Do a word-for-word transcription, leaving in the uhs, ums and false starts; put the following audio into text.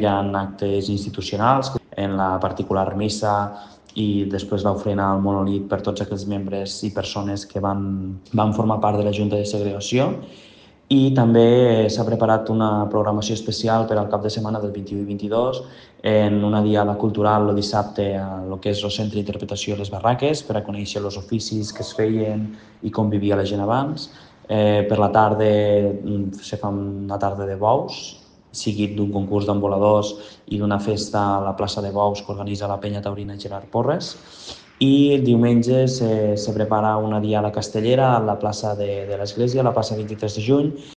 hi ha actes institucionals, en la particular missa i després l'ofrena al monòlit per tots aquells membres i persones que van, van formar part de la Junta de Segregació. I també s'ha preparat una programació especial per al cap de setmana del vint-i-u i vint-i-dos en una diada cultural el dissabte a lo que és el Centre d'Interpretació Les Barraques per a conèixer els oficis que es feien i com vivia la gent abans. Eh, per la tarda se fa una tarda de bous, seguit d'un concurs d'emboladors i d'una festa a la plaça de Bous que organitza la penya taurina Gerard Porres. I el diumenge se, se prepara una diada castellera a la plaça de, de l'Església, a la plaça vint-i-tres de juny,